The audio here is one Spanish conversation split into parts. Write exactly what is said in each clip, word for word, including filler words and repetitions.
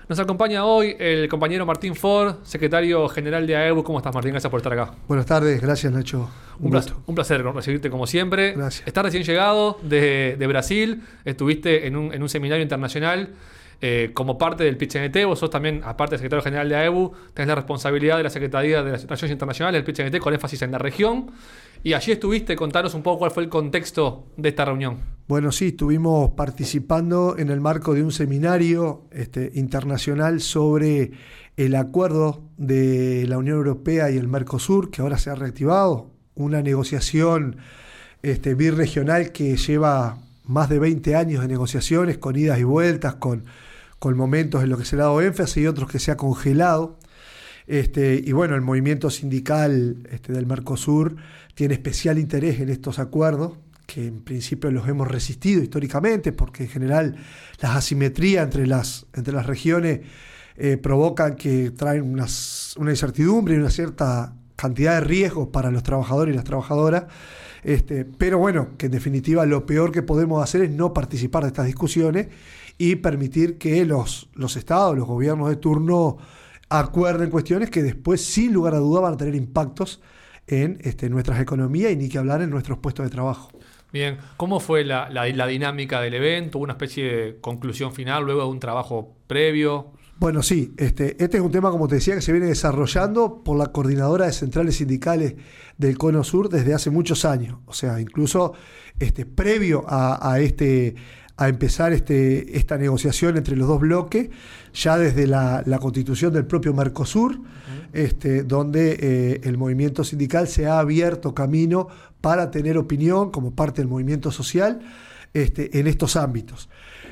Nos acompaña hoy el compañero Martín Ford, secretario general de A E B U. ¿Cómo estás, Martín? Gracias por estar acá. Buenas tardes, gracias, Nacho. Un, un, placer, un placer recibirte como siempre. Gracias. Estás recién llegado de, de Brasil, estuviste en un, en un seminario internacional eh, como parte del P-C-N-T. Vos sos también, aparte de secretario general de A E B U, tenés la responsabilidad de la Secretaría de las Relaciones Internacionales del P-C-N-T con énfasis en la región. Y allí estuviste, contanos un poco cuál fue el contexto de esta reunión. Bueno, sí, estuvimos participando en el marco de un seminario este, internacional sobre el acuerdo de la Unión Europea y el Mercosur, que ahora se ha reactivado, una negociación este, birregional que lleva más de veinte años de negociaciones, con idas y vueltas, con, con momentos en los que se le ha dado énfasis y otros que se ha congelado. Este, y bueno, el movimiento sindical este, del Mercosur tiene especial interés en estos acuerdos, que en principio los hemos resistido históricamente, porque en general las asimetrías entre las, entre las regiones eh, provocan que traen unas, una incertidumbre y una cierta cantidad de riesgos para los trabajadores y las trabajadoras. Este, pero bueno, que en definitiva lo peor que podemos hacer es no participar de estas discusiones y permitir que los, los estados, los gobiernos de turno acuerden cuestiones que después, sin lugar a duda, van a tener impactos en este, nuestras economías y ni que hablar en nuestros puestos de trabajo. Bien, ¿cómo fue la, la, la dinámica del evento? ¿Hubo una especie de conclusión final luego de un trabajo previo? Bueno, sí, este, este es un tema, como te decía, que se viene desarrollando por la Coordinadora de Centrales Sindicales del Cono Sur desde hace muchos años. O sea, incluso este, previo a, a, este, a empezar este, esta negociación entre los dos bloques, ya desde la, la constitución del propio Mercosur, uh-huh. este, donde eh, el movimiento sindical se ha abierto camino para tener opinión como parte del movimiento social este, en estos ámbitos.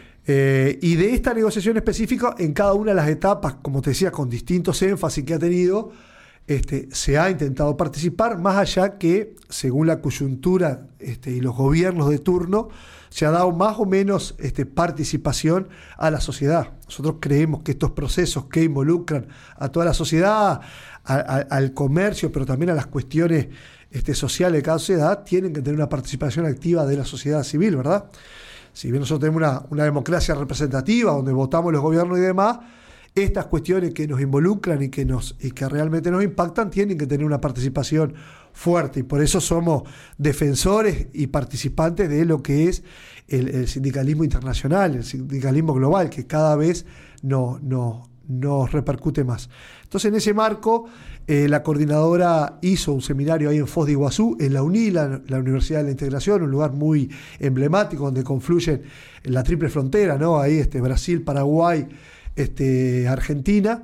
Eh, y de esta negociación específica, en cada una de las etapas, como te decía, con distintos énfasis que ha tenido, este, se ha intentado participar, más allá que, según la coyuntura este, y los gobiernos de turno, se ha dado más o menos este, participación a la sociedad. Nosotros creemos que estos procesos que involucran a toda la sociedad, a, a, al comercio, pero también a las cuestiones este, sociales de cada sociedad, tienen que tener una participación activa de la sociedad civil, ¿verdad? Si bien nosotros tenemos una, una democracia representativa donde votamos los gobiernos y demás, estas cuestiones que nos involucran y que, nos, y que realmente nos impactan tienen que tener una participación fuerte, y por eso somos defensores y participantes de lo que es el, el sindicalismo internacional, el sindicalismo global, que cada vez no, no, nos repercute más. Entonces, en ese marco, eh, la coordinadora hizo un seminario ahí en Foz de Iguazú, en la UNI, la, la Universidad de la Integración, un lugar muy emblemático donde confluyen en la triple frontera, ¿no? Ahí este, Brasil, Paraguay, este, Argentina.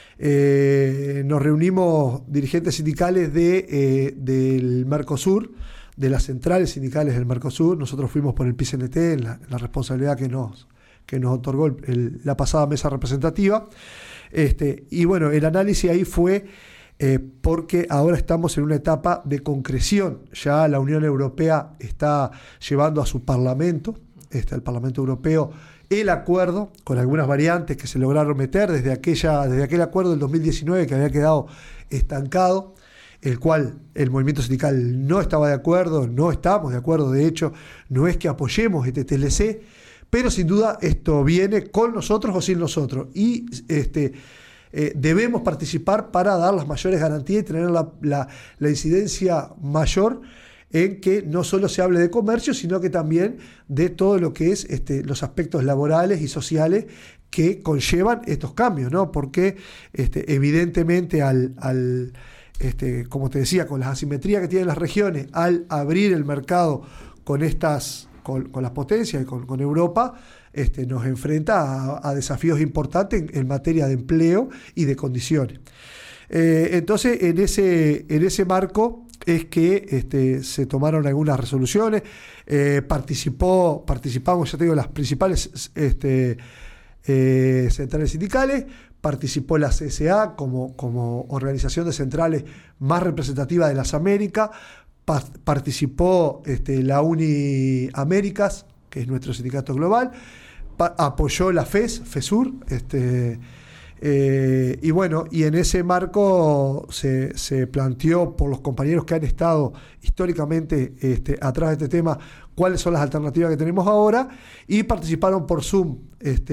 Eh, nos reunimos dirigentes sindicales de, eh, del Mercosur, de las centrales sindicales del Mercosur. Nosotros fuimos por el P-C-N-T, en la, en la responsabilidad que nos, que nos otorgó el, el, la pasada mesa representativa. Este, y bueno, el análisis ahí fue eh, porque ahora estamos en una etapa de concreción. Ya la Unión Europea está llevando a su Parlamento, este, el Parlamento Europeo, el acuerdo, con algunas variantes que se lograron meter desde, aquella, desde aquel acuerdo del dos mil diecinueve que había quedado estancado, el cual el movimiento sindical no estaba de acuerdo, no estamos de acuerdo, de hecho, no es que apoyemos este T L C, pero sin duda esto viene con nosotros o sin nosotros, y este, eh, debemos participar para dar las mayores garantías y tener la, la, la incidencia mayor en que no solo se hable de comercio, sino que también de todo lo que es este, los aspectos laborales y sociales que conllevan estos cambios, ¿no? Porque este, evidentemente al, al este, como te decía, con las asimetrías que tienen las regiones, al abrir el mercado con estas, con, con las potencias y con, con Europa, este, nos enfrenta a, a desafíos importantes en, en materia de empleo y de condiciones. Eh, entonces, en ese, en ese marco es que este, se tomaron algunas resoluciones, eh, participó, participamos, ya te digo, las principales este, eh, centrales sindicales, participó la C S A como, como organización de centrales más representativa de las Américas, pa- participó este, la Uni Américas, que es nuestro sindicato global, pa- apoyó la F E S, FESUR, este, Eh, y bueno, y en ese marco se, se planteó por los compañeros que han estado históricamente este, atrás de este tema cuáles son las alternativas que tenemos ahora, y participaron por Zoom este,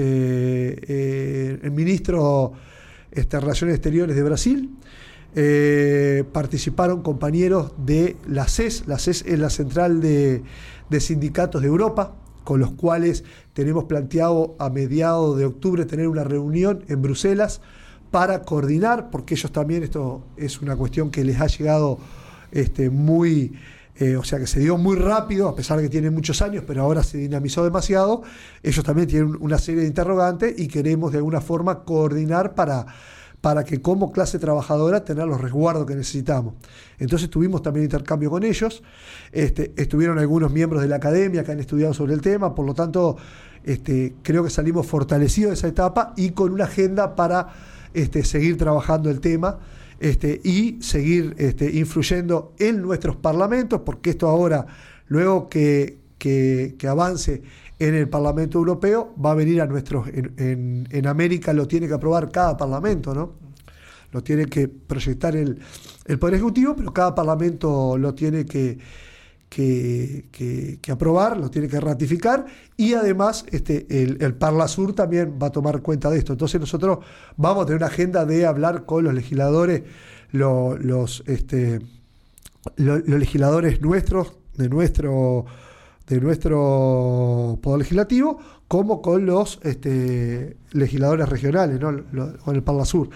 eh, el ministro este, de Relaciones Exteriores de Brasil, eh, participaron compañeros de la C E S, la C E S es la Central de, de Sindicatos de Europa, con los cuales tenemos planteado a mediados de octubre tener una reunión en Bruselas para coordinar, porque ellos también, esto es una cuestión que les ha llegado este, muy... Eh, o sea que se dio muy rápido, a pesar de que tienen muchos años, pero ahora se dinamizó demasiado. Ellos también tienen una serie de interrogantes y queremos de alguna forma coordinar para, para que como clase trabajadora tener los resguardos que necesitamos. Entonces tuvimos también intercambio con ellos, este, estuvieron algunos miembros de la academia que han estudiado sobre el tema, por lo tanto este, creo que salimos fortalecidos de esa etapa y con una agenda para este, seguir trabajando el tema. Este, y seguir este, influyendo en nuestros parlamentos, porque esto ahora, luego que, que, que avance en el Parlamento Europeo, va a venir a nuestros, en, en, en América lo tiene que aprobar cada parlamento, ¿no? Lo tiene que proyectar el, el Poder Ejecutivo, pero cada parlamento lo tiene que, que, que, que aprobar, lo tiene que ratificar, y además este, el, el Parlasur también va a tomar cuenta de esto. Entonces nosotros vamos a tener una agenda de hablar con los legisladores, lo, los, este, lo, los legisladores nuestros, de nuestro, de nuestro Poder Legislativo, como con los este, legisladores regionales, ¿no? Lo, con el Parlasur.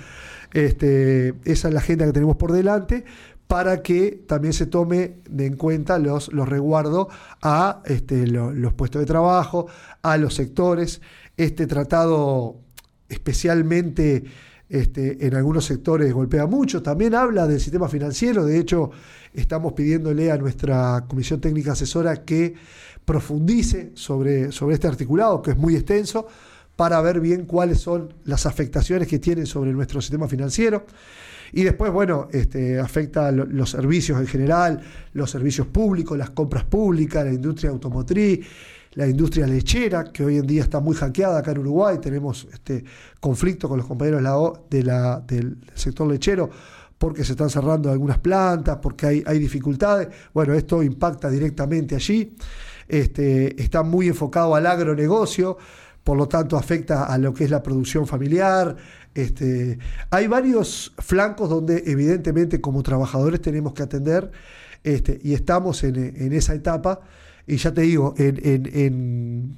Este, esa es la agenda que tenemos por delante, para que también se tome en cuenta los, los resguardos a este, lo, los puestos de trabajo, a los sectores. Este tratado especialmente este, en algunos sectores golpea mucho, también habla del sistema financiero. De hecho, estamos pidiéndole a nuestra Comisión Técnica Asesora que profundice sobre, sobre este articulado, que es muy extenso, para ver bien cuáles son las afectaciones que tiene sobre nuestro sistema financiero. Y después, bueno, este, afecta a lo, los servicios en general, los servicios públicos, las compras públicas, la industria automotriz, la industria lechera, que hoy en día está muy hackeada acá en Uruguay. Tenemos este conflicto con los compañeros de la, de la, del sector lechero porque se están cerrando algunas plantas, porque hay, hay dificultades. Bueno, esto impacta directamente allí. Este, está muy enfocado al agronegocio, por lo tanto afecta a lo que es la producción familiar. Este, hay varios flancos donde evidentemente como trabajadores tenemos que atender, este, y estamos en, en esa etapa, y ya te digo, en, en, en,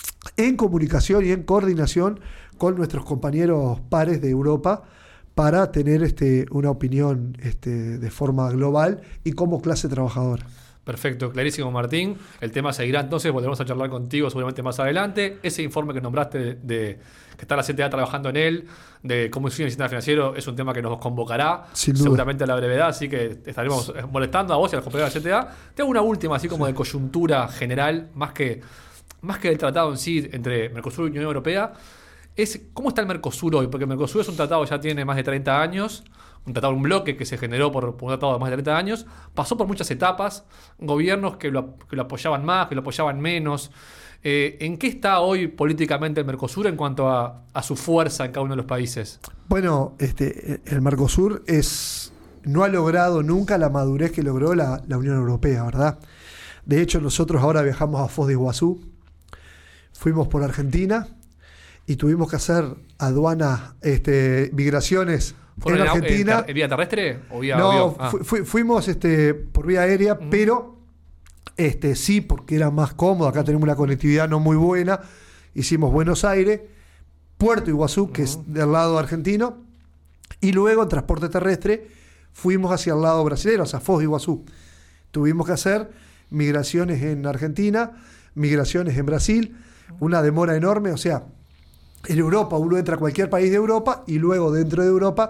en comunicación y en coordinación con nuestros compañeros pares de Europa para tener este, una opinión este, de forma global y como clase trabajadora. Perfecto, clarísimo, Martín. El tema seguirá entonces, volveremos a charlar contigo seguramente más adelante. Ese informe que nombraste de, de que está la C T A trabajando en él, de cómo influye en el sistema financiero, es un tema que nos convocará seguramente a la brevedad, así que estaremos molestando a vos y a los compañeros de la C T A. Te hago una última, así como de coyuntura general, más que, más que el tratado en sí entre Mercosur y Unión Europea. Es, ¿cómo está el Mercosur hoy? Porque el Mercosur es un tratado que ya tiene más de treinta años, un tratado, un bloque que se generó por, por un tratado de más de treinta años, pasó por muchas etapas, gobiernos que lo, que lo apoyaban más, que lo apoyaban menos. Eh, ¿En qué está hoy políticamente el Mercosur en cuanto a, a su fuerza en cada uno de los países? Bueno, este, el Mercosur es, no ha logrado nunca la madurez que logró la, la Unión Europea, ¿verdad? De hecho, nosotros ahora viajamos a Foz de Iguazú, fuimos por Argentina y tuvimos que hacer aduanas, este, migraciones en Argentina. ¿En vía terrestre o vía no, avión? Ah. fu- fu- fuimos este, por vía aérea, uh-huh. pero este, sí, porque era más cómodo. Acá tenemos una conectividad no muy buena. Hicimos Buenos Aires, Puerto Iguazú, que uh-huh. es del lado argentino, y luego en transporte terrestre fuimos hacia el lado brasileño, hacia Foz de Iguazú. Tuvimos que hacer migraciones en Argentina, migraciones en Brasil, una demora enorme, o sea, en Europa uno entra a cualquier país de Europa y luego dentro de Europa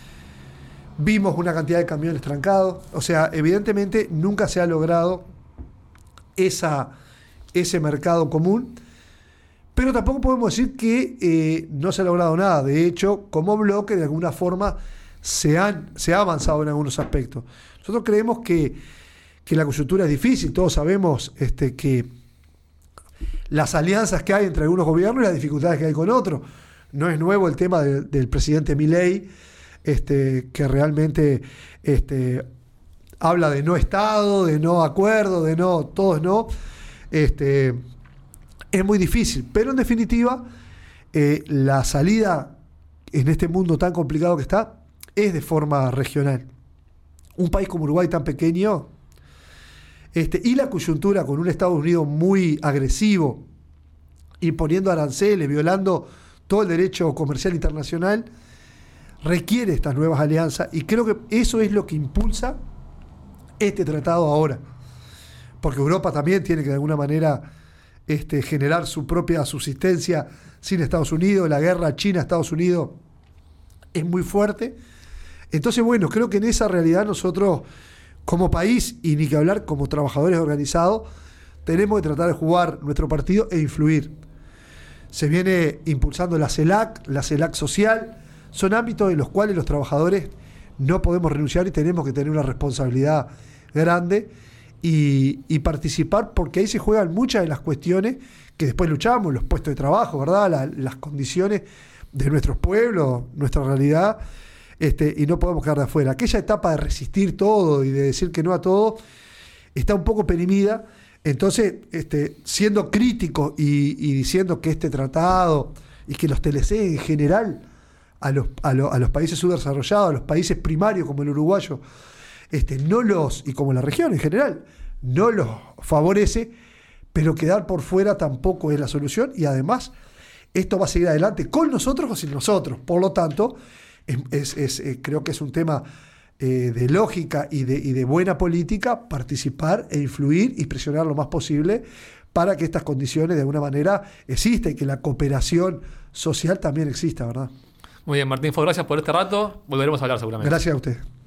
vimos una cantidad de camiones trancados. O sea, evidentemente nunca se ha logrado esa, ese mercado común, pero tampoco podemos decir que eh, no se ha logrado nada. De hecho, como bloque, de alguna forma se, han, se ha avanzado en algunos aspectos. Nosotros creemos que, que la coyuntura es difícil. Todos sabemos este, que las alianzas que hay entre algunos gobiernos y las dificultades que hay con otros. No es nuevo el tema de, del presidente Milei, este, que realmente este, habla de no Estado, de no acuerdo, de no, todos no. Este, es muy difícil, pero en definitiva, eh, la salida en este mundo tan complicado que está es de forma regional. Un país como Uruguay tan pequeño, este, y la coyuntura con un Estados Unidos muy agresivo, imponiendo aranceles, violando todo el derecho comercial internacional, requiere estas nuevas alianzas, y creo que eso es lo que impulsa este tratado ahora. Porque Europa también tiene que de alguna manera este, generar su propia subsistencia sin Estados Unidos. La guerra China-Estados Unidos es muy fuerte. Entonces, bueno, creo que en esa realidad nosotros, como país, y ni que hablar como trabajadores organizados, tenemos que tratar de jugar nuestro partido e influir. Se viene impulsando la CELAC, la CELAC social. Son ámbitos en los cuales los trabajadores no podemos renunciar y tenemos que tener una responsabilidad grande y, y participar, porque ahí se juegan muchas de las cuestiones que después luchamos, los puestos de trabajo, ¿verdad? La, las condiciones de nuestros pueblos, nuestra realidad, este, y no podemos quedar de afuera. Aquella etapa de resistir todo y de decir que no a todo está un poco perimida. Entonces, este, siendo crítico y, y diciendo que este tratado y que los T L C en general a los, a, lo, a los países subdesarrollados, a los países primarios como el uruguayo, este, no los, y como la región en general, no los favorece, pero quedar por fuera tampoco es la solución, y además esto va a seguir adelante con nosotros o sin nosotros. Por lo tanto, es, es, es, eh, creo que es un tema eh, de lógica y de, y de buena política participar e influir y presionar lo más posible para que estas condiciones de alguna manera existan y que la cooperación social también exista, ¿verdad? Muy bien, Martín Fo, gracias por este rato. Volveremos a hablar seguramente. Gracias a usted.